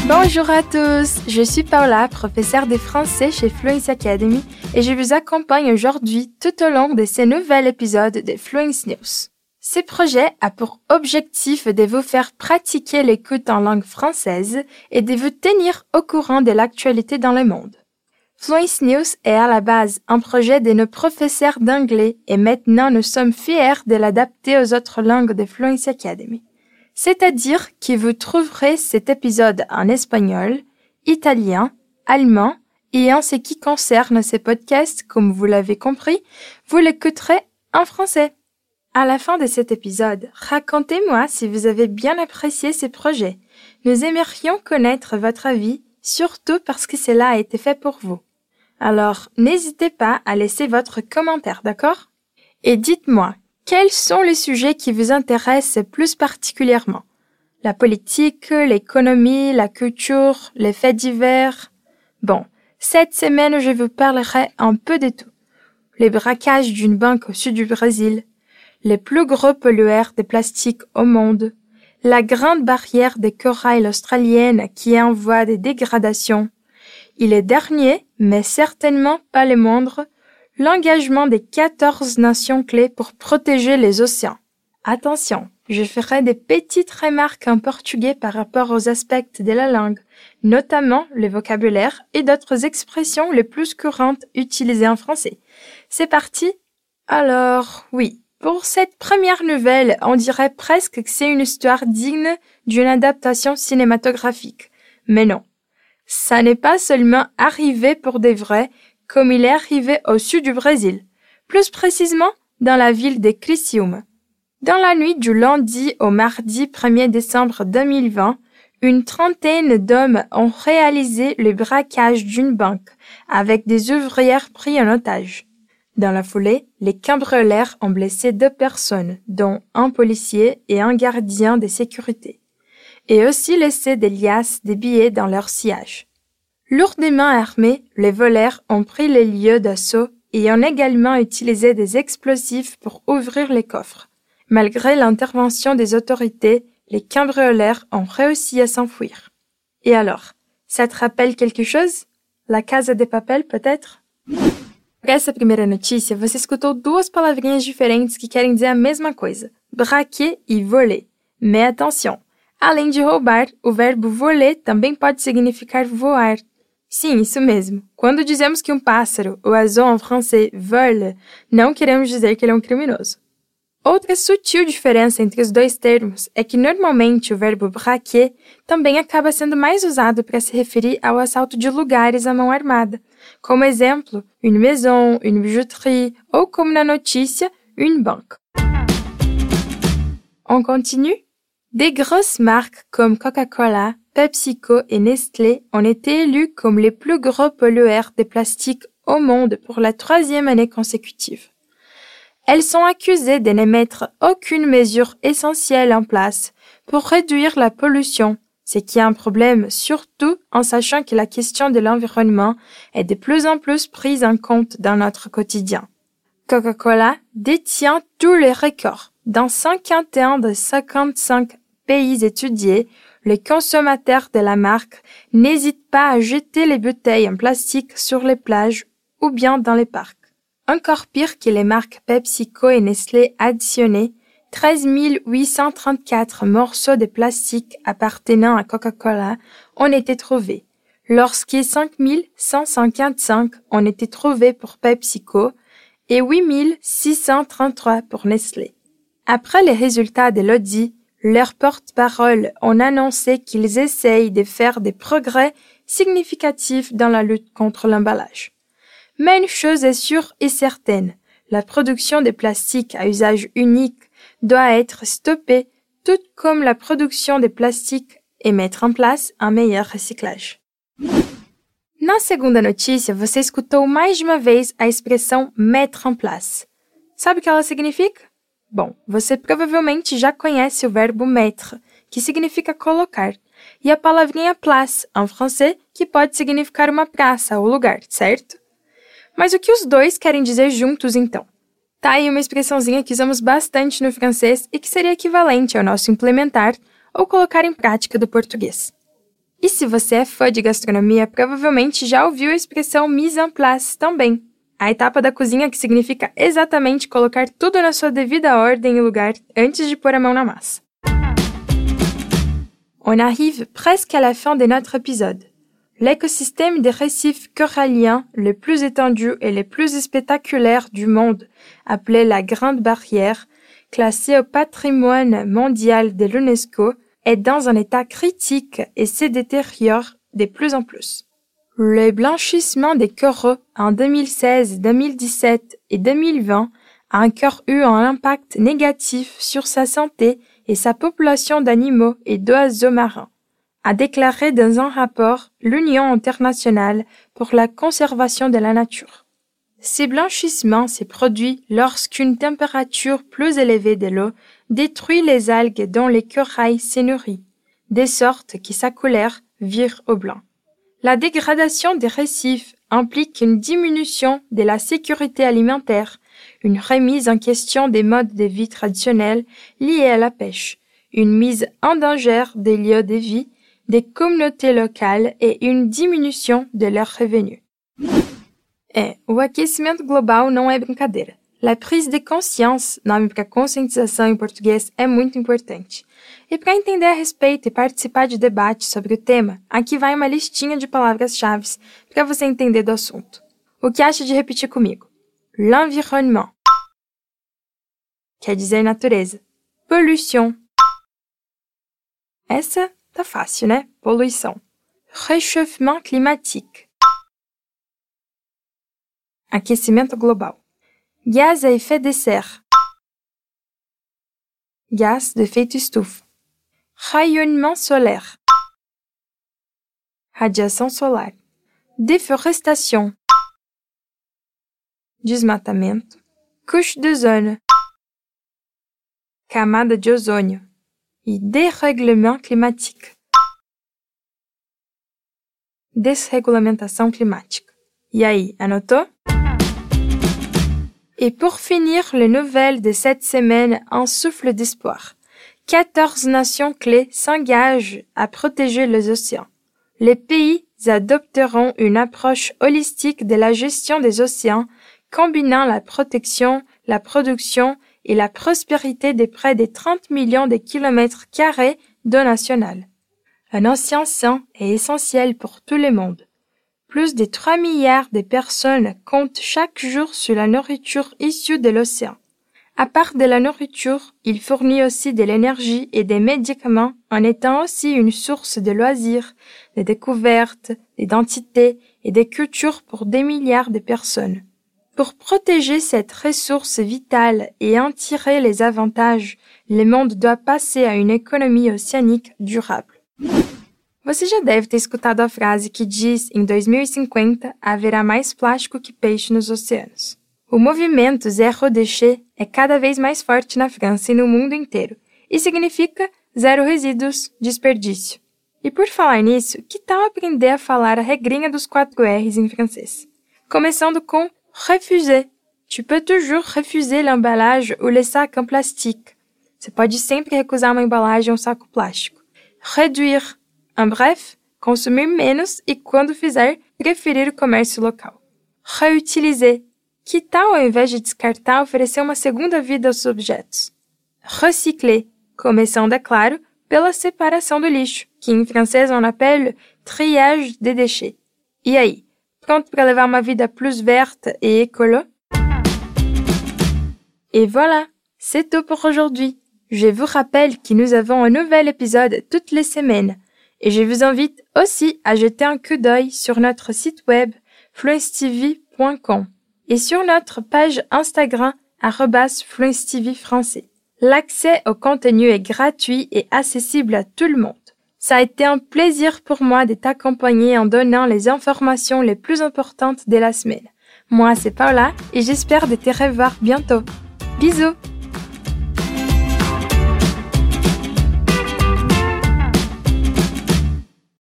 Bonjour à tous, je suis Paula, professeure de français chez Fluency Academy et je vous accompagne aujourd'hui tout au long de ce nouvel épisode de Fluency News. Ce projet a pour objectif de vous faire pratiquer l'écoute en langue française et de vous tenir au courant de l'actualité dans le monde. Fluency News est à la base un projet de nos professeurs d'anglais et maintenant nous sommes fiers de l'adapter aux autres langues de Fluency Academy. C'est-à-dire que vous trouverez cet épisode en espagnol, italien, allemand et en ce qui concerne ces podcasts, comme vous l'avez compris, vous l'écouterez en français. À la fin de cet épisode, racontez-moi si vous avez bien apprécié ce projet. Nous aimerions connaître votre avis, surtout parce que cela a été fait pour vous. Alors, n'hésitez pas à laisser votre commentaire, d'accord? Et dites-moi, quels sont les sujets qui vous intéressent plus particulièrement? La politique, l'économie, la culture, les faits divers? Bon, cette semaine, je vous parlerai un peu de tout. Les braquages d'une banque au sud du Brésil, les plus gros pollueurs de plastique au monde, la grande barrière de corail australienne qui est en voie de dégradation, et le dernier, mais certainement pas le moindre, l'engagement des 14 nations clés pour protéger les océans. Attention, je ferai des petites remarques en portugais par rapport aux aspects de la langue, notamment le vocabulaire et d'autres expressions les plus courantes utilisées en français. C'est parti? Alors, oui, pour cette première nouvelle, on dirait presque que c'est une histoire digne d'une adaptation cinématographique. Mais non, ça n'est pas seulement arrivé pour de vrai, comme il est arrivé au sud du Brésil, plus précisément dans la ville de Criciúma. Dans la nuit du lundi au mardi 1er décembre 2020, une trentaine d'hommes ont réalisé le braquage d'une banque avec des ouvrières pris en otage. Dans la foulée, les cambrioleurs ont blessé 2 personnes, dont un policier et un gardien de sécurité, et aussi laissé des liasses de billets dans leur sillage. Lourdement armés, les voleurs ont pris les lieux d'assaut et ont également utilisé des explosifs pour ouvrir les coffres. Malgré l'intervention des autorités, les cambrioleurs ont réussi à s'enfuir. Et alors, ça te rappelle quelque chose? La Casa de Papel, peut-être? Para essa primeira notícia, você escutou 2 palavrinhas diferentes que querem dizer a mesma coisa, braquer e voler. Mais attention, além de roubar, o verbo voler também pode significar voar. Sim, isso mesmo. Quando dizemos que um pássaro, o oiseau em francês, vole, não queremos dizer que ele é um criminoso. Outra sutil diferença entre os dois termos é que normalmente o verbo braquer também acaba sendo mais usado para se referir ao assalto de lugares à mão armada. Como exemplo, une maison, une bijouterie ou como na notícia, une banque. On continue? Des grosses marques comme Coca-Cola, PepsiCo et Nestlé ont été élus comme les plus gros pollueurs de plastique au monde pour la 3e année consécutive. Elles sont accusées de ne mettre aucune mesure essentielle en place pour réduire la pollution, ce qui est un problème surtout en sachant que la question de l'environnement est de plus en plus prise en compte dans notre quotidien. Coca-Cola détient tous les records. Dans 51 des 55 pays étudiés, les consommateurs de la marque n'hésitent pas à jeter les bouteilles en plastique sur les plages ou bien dans les parcs. Encore pire que les marques PepsiCo et Nestlé additionnées, 13 834 morceaux de plastique appartenant à Coca-Cola ont été trouvés, lorsque 5 155 ont été trouvés pour PepsiCo et 8 633 pour Nestlé. Après les résultats de l'audit, leurs porte-parole ont annoncé qu'ils essayent de faire des progrès significatifs dans la lutte contre l'emballage. Mais une chose est sûre et certaine, la production de plastique à usage unique doit être stoppée, tout comme la production de plastique et mettre en place un meilleur reciclage. Na segunda notícia, você escutou mais de uma vez a expressão mettre en place. Sabe o que ela significa? Bom, você provavelmente já conhece o verbo mettre, que significa colocar, e a palavrinha place, em francês, que pode significar uma praça ou lugar, certo? Mas o que os dois querem dizer juntos, então? Tá aí uma expressãozinha que usamos bastante no francês e que seria equivalente ao nosso implementar ou colocar em prática do português. E se você é fã de gastronomia, provavelmente já ouviu a expressão mise en place também. A etapa da cozinha que significa exatamente colocar tudo na sua devida ordem e lugar antes de pôr a mão na massa. On arrive presque à la fin de notre épisode. L'écosystème des récifs coralliens le plus étendu et le plus spectaculaire du monde, appelé la Grande Barrière, classé au patrimoine mondial de l'UNESCO, est dans un état critique et se détériore de plus en plus. Le blanchissement des coraux en 2016, 2017 et 2020 a encore eu un impact négatif sur sa santé et sa population d'animaux et d'oiseaux marins, a déclaré dans un rapport l'Union internationale pour la conservation de la nature. Ces blanchissement se produit lorsqu'une température plus élevée de l'eau détruit les algues dont les corail se nourrit, de sorte que sa couleur vire au blanc. La dégradation des récifs implique une diminution de la sécurité alimentaire, une remise en question des modes de vie traditionnels liés à la pêche, une mise en danger des lieux de vie, des communautés locales et une diminuição de leurs revenus. O aquecimento global não é brincadeira. La prise de conscience, nome para conscientização em português, é muito importante. E para entender a respeito e participar de debate sobre o tema, aqui vai uma listinha de palavras-chave para você entender do assunto. O que acha de repetir comigo? L'environnement, quer dizer natureza. Pollution. Essa tá fácil, né? Poluição. Réchauffement climatique. Aquecimento global. Gaz à effet de serre. Gaz de efeito estufa. Rayonnement solaire. Radiação solar. Déforestation. Desmatamento. Couche d'ozone. Camada de ozônio. E dérèglement climatique. Desregulamentação climática. E aí, anotou? Et pour finir les nouvelles de cette semaine, un souffle d'espoir. 14 nations clés s'engagent à protéger les océans. Les pays adopteront une approche holistique de la gestion des océans, combinant la protection, la production et la prospérité de près de 30 millions de kilomètres carrés d'eau nationale. Un océan sain est essentiel pour tout le monde. Plus de 3 milliards de personnes comptent chaque jour sur la nourriture issue de l'océan. À part de la nourriture, il fournit aussi de l'énergie et des médicaments en étant aussi une source de loisirs, de découvertes, d'identité et de culture pour des milliards de personnes. Pour protéger cette ressource vitale et en tirer les avantages, le monde doit passer à une économie océanique durable. Você já deve ter escutado a frase que diz em 2050 haverá mais plástico que peixe nos oceanos. O movimento Zéro Déchet é cada vez mais forte na França e no mundo inteiro, e significa zero resíduos, desperdício. E por falar nisso, que tal aprender a falar a regrinha dos 4 R's em francês? Começando com refuser. Tu peux toujours refuser l'emballage ou le sac en plastique. Você pode sempre recusar uma embalagem ou um saco plástico. Réduire. En bref, consumir menos e, quando fizer, preferir o comércio local. Reutiliser. Que tal, ao invés de descartar, oferecer uma segunda vida aos objetos? Recycler. Começando, é claro, pela separação do lixo, que em francês on appelle triage des déchets. E aí, pronto para levar uma vida plus verte et écolo? Et voilà, c'est tout pour aujourd'hui. Je vous rappelle que nous avons un nouvel épisode toutes les semaines. Et je vous invite aussi à jeter un coup d'œil sur notre site web fluencetv.com et sur notre page Instagram @fluencetv français. L'accès au contenu est gratuit et accessible à tout le monde. Ça a été un plaisir pour moi de t'accompagner en donnant les informations les plus importantes de la semaine. Moi, c'est Paula et j'espère de te revoir bientôt. Bisous!